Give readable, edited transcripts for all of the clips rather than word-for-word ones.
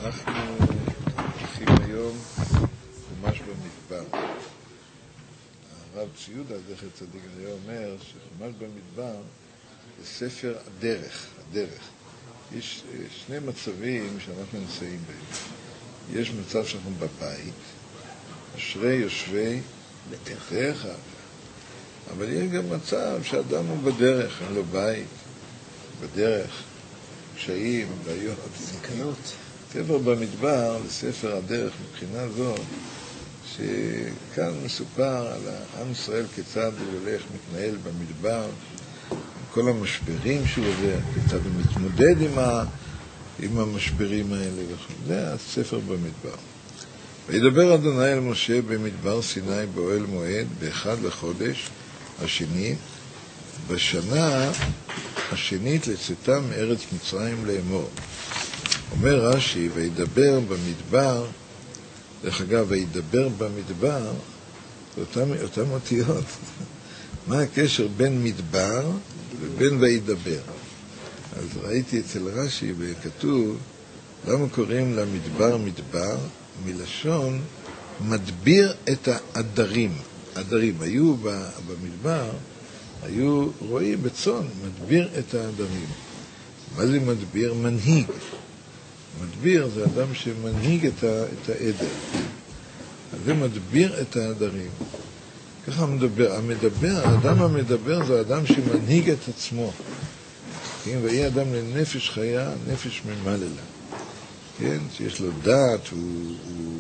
אנחנו הולכים היום חומש במדבר. הרב ציודה, זכר צדיק, היה אומר שחומש במדבר זה ספר הדרך. יש שני מצבים שאנחנו נמצאים בהם. יש מצב שאנחנו בבית, אשרי יושבי ביתך, אבל יש גם מצב שאדם הוא בדרך, אין לו בית, בדרך, קשיים, בעיות, סכנות. ספר במדבר לספר הדרך מבחינה זו, שכאן מסופר על עם ישראל כיצד הוא הולך, מתנהל במדבר, עם כל המשברים שהוא עובר, כיצד הוא מתמודד עם המשברים האלה וכו'. זה הספר במדבר. וידבר אדוני אל משה במדבר סיני באוהל מועד באחד לחודש השני, בשנה השנית לצאתם מארץ מצרים לאמור. אומר רש"י, וידבר במדבר, דרך אגב, וידבר במדבר, אותם אותיות. מה הקשר בין מדבר ובין וידבר? אז ראיתי אצל רש"י וכתוב, למה קוראים למדבר מדבר? מלשון מדביר את העדרים. עדרים היו במדבר, היו רואים בצאן, מדביר את העדרים. מה זה מדביר? מנהיג. מדביר זה אדם שמנהיג את העדר. אז זה מדביר את העדרים. ככה האדם המדבר זה האדם שמנהיג את עצמו. כן? ויהיה אדם לנפש חיה, נפש ממללה. כן? שיש לו דעת, הוא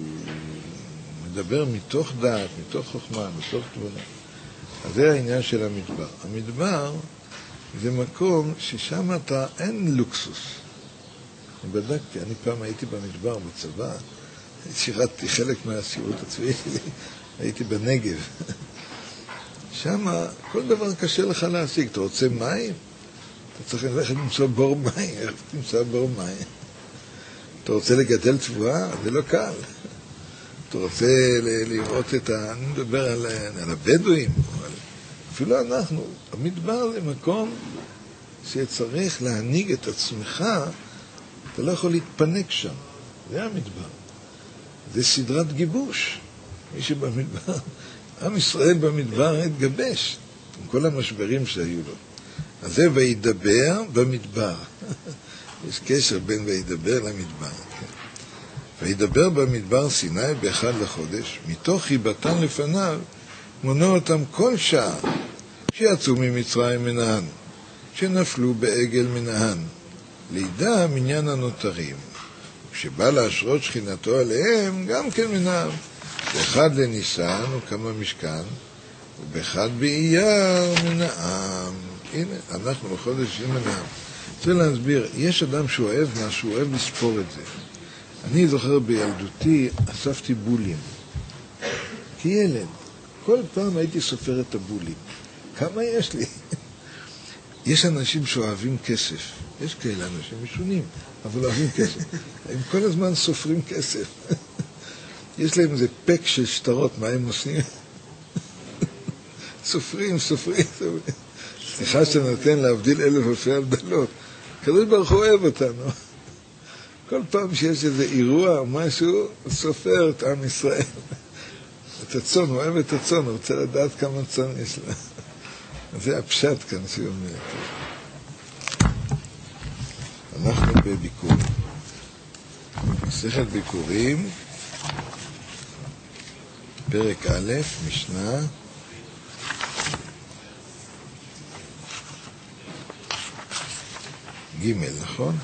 מדבר מתוך דעת, מתוך חוכמה, מתוך תבונה. אז זה העניין של המדבר. המדבר זה מקום ששם אין לוקסוס. אני בדקתי, אני פעם הייתי במדבר בצבא, שירתתי חלק מהשירות הצבאי שלי, הייתי בנגב. שם כל דבר קשה לך להשיג. אתה רוצה מים? אתה צריך ללכת למצוא בור מים. איך תמצא בור מים? אתה רוצה לגדל תבואה? זה לא קל. אתה רוצה לראות אני מדבר על הבדואים, אבל אפילו אנחנו, המדבר זה מקום שצריך להנהיג את עצמך, אתה לא יכול להתפנק שם, זה המדבר. זה סדרת גיבוש. מי שבמדבר, עם ישראל במדבר התגבש, עם כל המשברים שהיו לו. אז זה וידבר במדבר. יש קשר בין וידבר למדבר. וידבר במדבר סיני באחד לחודש, מתוך חיבתן לפניו, מונה אותם כל שעה, שיצאו ממצרים מנהן, שנפלו בעגל מנהן, לידע מניין הנותרים. כשבא להשרות שכינתו עליהם, גם כן מנהן. באחד לניסן הוקם המשכן, ובאחד באייר מנהן. הנה, אנחנו בחודש מנהן. רוצה להסביר, יש אדם שהוא אוהב משהו, הוא אוהב לספור את זה. אני זוכר בילדותי, אספתי בולים. כילד, כל פעם הייתי סופר את הבולים. כמה יש לי? יש אנשים שאוהבים כסף. יש כאלה אנשים משונים, אבל אוהבים כסף. הם כל הזמן סופרים כסף. יש להם איזה פק של שטרות, מה הם עושים? סופרים. סליחה שנותן להבדיל 1000 אלפי הבדלות. הקדוש ברוך הוא אוהב אותנו. כל פעם שיש איזה אירוע או משהו, הוא סופר את עם ישראל. את הצאן, הוא אוהב את הצאן, הוא רוצה לדעת כמה צאן יש לה. זה הפשט כאן שהוא אומר. אנחנו בביקור. מסכת ביקורים, פרק א', משנה. ג', נכון?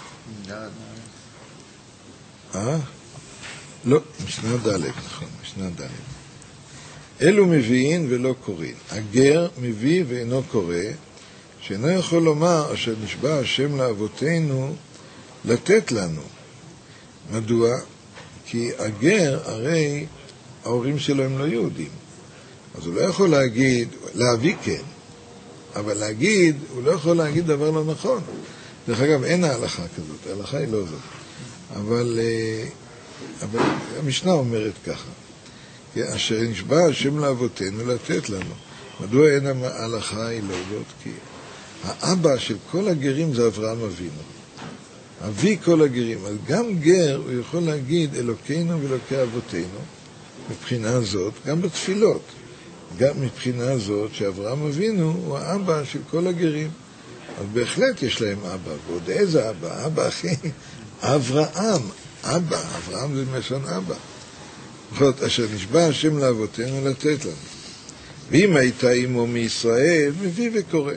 לא, משנה ד', נכון, משנה ד'. אלו מביאים ולא קוראים. הגר מביא ואינו קורא, שאינו יכול לומר אשר נשבע השם לאבותינו לתת לנו. מדוע? כי הגר, הרי ההורים שלו הם לא יהודים. אז הוא לא יכול להביא כן, אבל להגיד, הוא לא יכול להגיד דבר לא נכון. דרך אגב, אין ההלכה כזאת, ההלכה היא לא זאת. אבל המשנה אומרת ככה, אשר נשבע השם לאבותינו לתת לנו. מדוע אין ההלכה היא לא זאת? כי האבא של כל הגרים זה אברהם אבינו. אבי כל הגרים. אז גם גר הוא יכול להגיד אלוקינו ואלוקי אבותינו, מבחינה זאת, גם בתפילות. גם מבחינה זאת שאברהם אבינו הוא האבא של כל הגרים. אז בהחלט יש להם אבא, ועוד איזה אבא? אבא אחי, אברהם, אבא, אברהם זה מלשון אבא. זאת אשר נשבע השם לאבותינו לתת לנו. ואם הייתה עמו מישראל, מביא וקורא.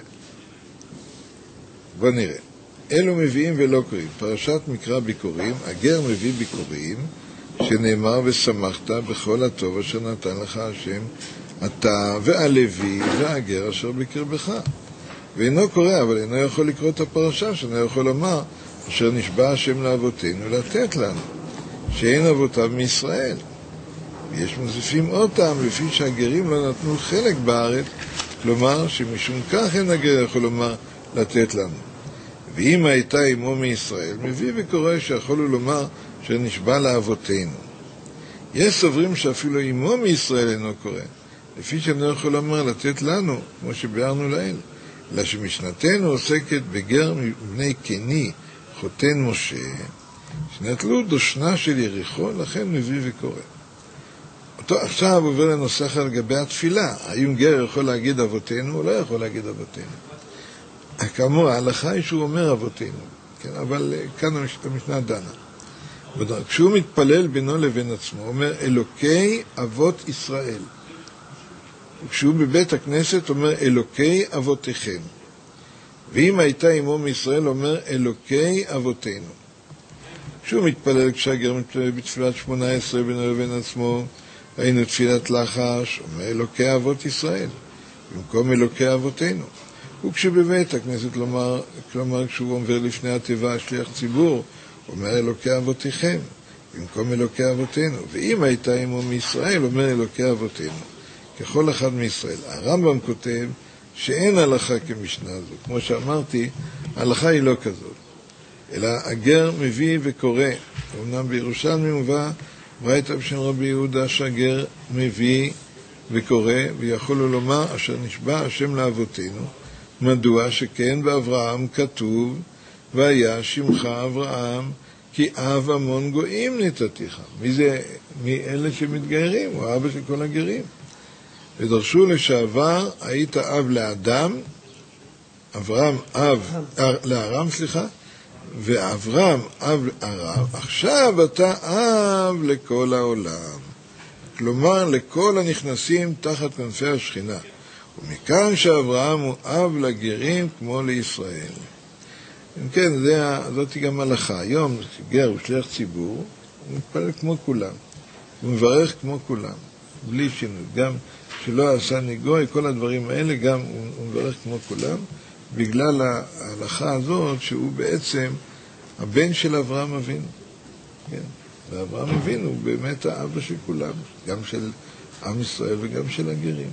בוא נראה. אלו מביאים ולא קוראים. פרשת מקרא ביקורים, הגר מביא ביקורים, שנאמר ושמחת בכל הטוב אשר נתן לך השם, אתה והלוי והגר אשר בקרבך. ואינו קורא, אבל אינו יכול לקרוא את הפרשה, שאינו יכול לומר, אשר נשבע השם לאבותינו לתת לנו, שאין אבותיו מישראל. ויש מוסיפים עוד טעם, לפי שהגרים לא נתנו חלק בארץ, כלומר שמשום כך אין הגר יכול לומר לתת לנו. ואם הייתה עמו מישראל, מביא וקורא שיכולו לומר שנשבע לאבותינו. יש סוברים שאפילו עמו מישראל אינו קורא, לפי שאינו יכול לומר לתת לנו, כמו שביארנו לעיל, אלא שמשנתנו עוסקת בגר מבני קני, חותן משה, שנטלו דושנה של יריחו, לכן מביא וקורא. עכשיו עובר לנוסח על גבי התפילה. האם גר יכול להגיד אבותינו או לא יכול להגיד אבותינו? כאמור, ההלכה היא שהוא אומר אבותינו, כן? אבל כאן המשנה דנה. כשהוא מתפלל בינו לבין עצמו, הוא אומר אלוקי אבות ישראל. וכשהוא בבית הכנסת, הוא אומר אלוקי אבותיכם. ואם הייתה עמו מישראל, הוא אומר אלוקי אבותינו. כשהוא מתפלל, כשהגר מתפלל בתפילת 18 בינו לבין עצמו, היינו תפילת לחש, אומר אלוקי אבות ישראל, במקום אלוקי אבותינו. וכשבבית הכנסת, כלומר כשהוא אומר לפני התיבה שליח ציבור, אומר אלוקי אבותיכם, במקום אלוקי אבותינו. ואם הייתה עמו מישראל, אומר אלוקי אבותינו, ככל אחד מישראל. הרמב"ם כותב שאין הלכה כמשנה הזו. כמו שאמרתי, ההלכה היא לא כזאת, אלא הגר מביא וקורא. אמנם בירושלמי מובא ברייתא בשם רבי יהודה שהגר מביא וקורא, ויכולו לומר אשר נשבע השם לאבותינו, מדוע שכן באברהם כתוב והיה שמך אברהם כי אב המון גויים נתתיך. מי אלה שמתגיירים? הוא האבא של כל הגרים. ודרשו לשעבר היית אב לאדם, אברהם אב לארם, ואברהם אב לארם, עכשיו אתה אב לכל העולם, כלומר לכל הנכנסים תחת כנפי השכינה. ומכאן שאברהם הוא אב לגרים כמו לישראל. אם כן, זאת גם הלכה. היום גר הוא שליח ציבור, הוא מתפלל כמו כולם, הוא מברך כמו כולם, בלי שינוי. גם שלא עשה ניגוי, כל הדברים האלה, גם הוא מברך כמו כולם, בגלל ההלכה הזאת שהוא בעצם הבן של אברהם אבינו. כן? ואברהם אבינו הוא באמת האבא של כולם, גם של עם ישראל וגם של הגרים.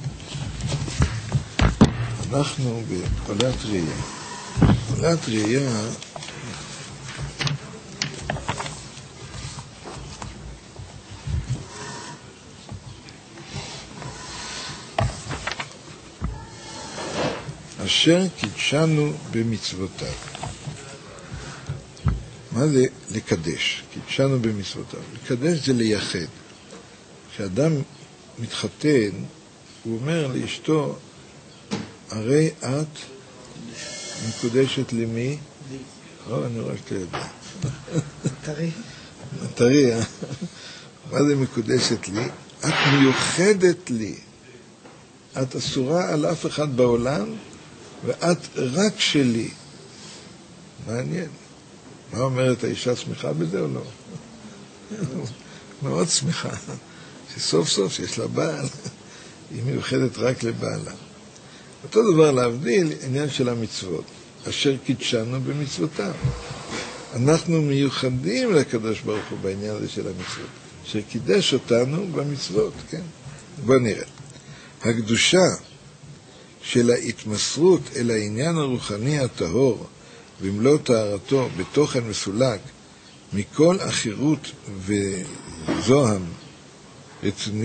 אנחנו בעולת ראייה. עולת ראייה אשר קידשנו במצוותיו. מה זה לקדש? קידשנו במצוותיו. לקדש זה לייחד. כשאדם מתחתן, הוא אומר לאשתו, הרי את מקודשת למי? אני רואה שאתה יודע. מטרי, מה זה מקודשת לי? את מיוחדת לי. את אסורה על אף אחד בעולם, ואת רק שלי. מעניין. מה אומרת האישה, שמחה בזה או לא? מאוד שמחה. שסוף סוף יש לה בעל, היא מיוחדת רק לבעלה. אותו דבר להבדיל עניין של המצוות, אשר קידשנו במצוותיו. אנחנו מיוחדים לקדוש ברוך הוא בעניין הזה של המצוות, אשר קידש אותנו במצוות, כן? בוא נראה. הקדושה של ההתמסרות אל העניין הרוחני הטהור במלוא טהרתו בתוכן מסולק מכל אחירות וזוהם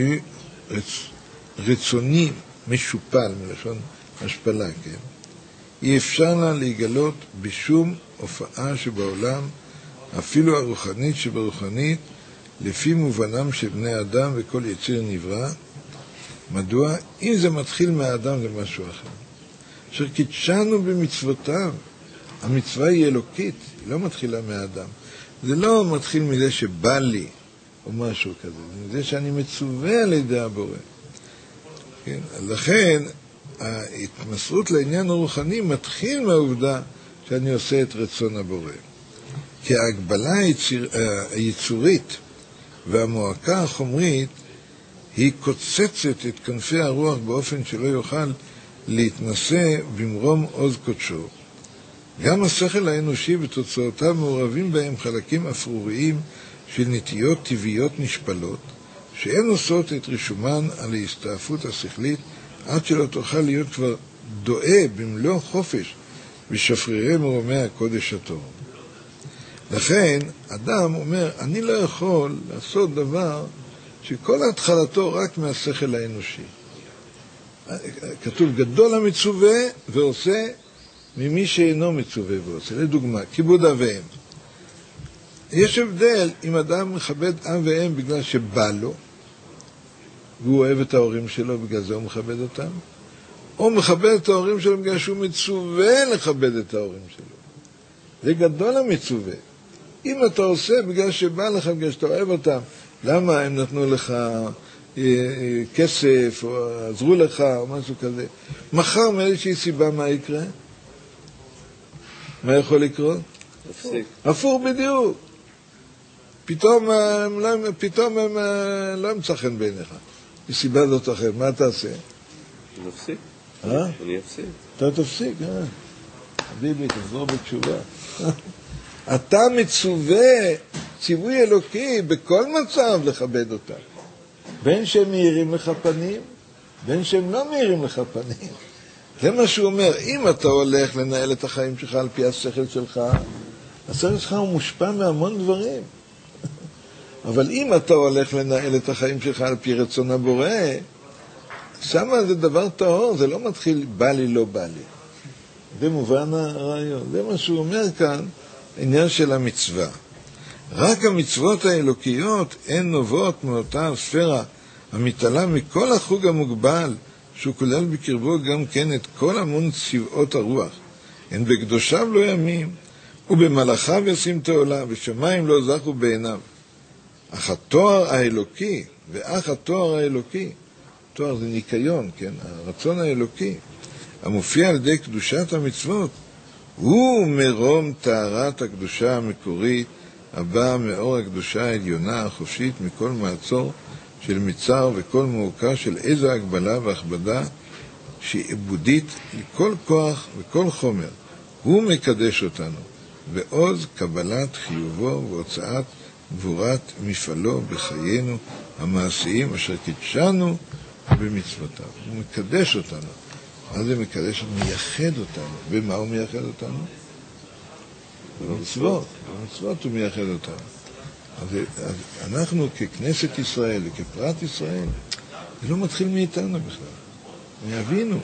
רצוני משופל, מלשון השפלה, כן? אי אפשר לה להיגלות בשום הופעה שבעולם, אפילו הרוחנית שברוחנית, לפי מובנם של בני אדם וכל יציר נברא. מדוע? אם זה מתחיל מהאדם זה משהו אחר. אשר קידשנו במצוותיו. המצווה היא אלוקית, היא לא מתחילה מהאדם. זה לא מתחיל מזה שבא לי או משהו כזה, זה מזה שאני מצווה על ידי הבורא. כן? לכן ההתמסרות לעניין הרוחני מתחיל מהעובדה שאני עושה את רצון הבורא. כי ההגבלה היצורית והמועקה החומרית היא קוצצת את כנפי הרוח באופן שלא יוכל להתנסה במרום עוז קודשו. גם השכל האנושי ותוצאותיו מעורבים בהם חלקים אפרוריים של נטיות טבעיות נשפלות, שהן עושות את רישומן על ההסתעפות השכלית עד שלא תוכל להיות כבר דועה במלוא חופש בשפרירי מרומי הקודש הטוב. לכן אדם אומר, אני לא יכול לעשות דבר שכל התחלתו רק מהשכל האנושי. כתוב גדול המצווה ועושה ממי שאינו מצווה ועושה. לדוגמה, כיבוד אב ואם. יש הבדל אם אדם מכבד אב ואם בגלל שבא לו, והוא אוהב את ההורים שלו, בגלל זה הוא מכבד אותם, או מכבד את ההורים שלו בגלל שהוא מצווה לכבד את ההורים שלו. זה גדול המצווה. אם אתה עושה בגלל שבא לך, בגלל שאתה אוהב אותם, למה הם נתנו לך כסף, או עזרו לך, או משהו כזה, מחר מאיזושהי סיבה מה יקרה? מה יכול לקרות? הפוך בדיוק. פתאום הם לא ימצא חן בעיניך. מסיבה זאת אחרת, מה אתה עושה? נפסיק. אני אפסיק. אתה תפסיק, חביבי, תחזור בתשובה. אתה מצווה, ציווי אלוקי, בכל מצב לכבד אותם. בין שהם מאירים לך פנים, בין שהם לא מאירים לך פנים. זה מה שהוא אומר, אם אתה הולך לנהל את החיים שלך על פי השכל שלך, השכל שלך הוא מושפע מהמון דברים. אבל אם אתה הולך לנהל את החיים שלך על פי רצון הבורא, שמה זה דבר טהור, זה לא מתחיל בא לי לא בא לי. זה מובן הרעיון. זה מה שהוא אומר כאן, עניין של המצווה. רק המצוות האלוקיות הן נובעות מאותה הספירה המתעלה מכל החוג המוגבל, שהוא כולל בקרבו גם כן את כל המון צבאות הרוח. הן בקדושיו לא ימים, ובמלאכיו ישים תעולה, ושמיים לא זכו בעיניו. אך התואר האלוקי, ואך התואר האלוקי, תואר זה ניקיון, כן? הרצון האלוקי, המופיע על ידי קדושת המצוות, הוא מרום טהרת הקדושה המקורית, הבאה מאור הקדושה העליונה החופשית מכל מעצור של מצר וכל מעוקה של איזו הגבלה והכבדה שהיא עבודית לכל כוח וכל חומר. הוא מקדש אותנו, ועוז קבלת חיובו והוצאת גבורת מפעלו בחיינו המעשיים אשר קידשנו במצוותיו. הוא מקדש אותנו. מה זה מקדש? הוא מייחד אותנו. ומה הוא מייחד אותנו? במצוות. במצוות הוא מייחד אותנו. אז אנחנו ככנסת ישראל וכפרט ישראל, זה לא מתחיל מאיתנו בכלל. מאבינו,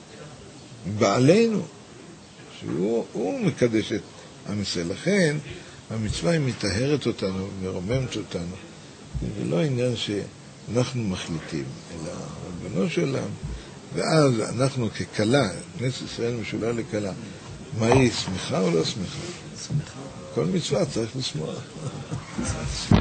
בעלינו, שהוא מקדש את עם ישראל. לכן המצווה היא מטהרת אותנו, מרוממת אותנו. זה לא עניין שאנחנו מחליטים, אלא רבנו של עולם. ואז אנחנו ככלה, כנסת ישראל משולה לכלה, מה היא, שמחה או לא שמחה? שמחה. כל מצווה צריך לשמוח.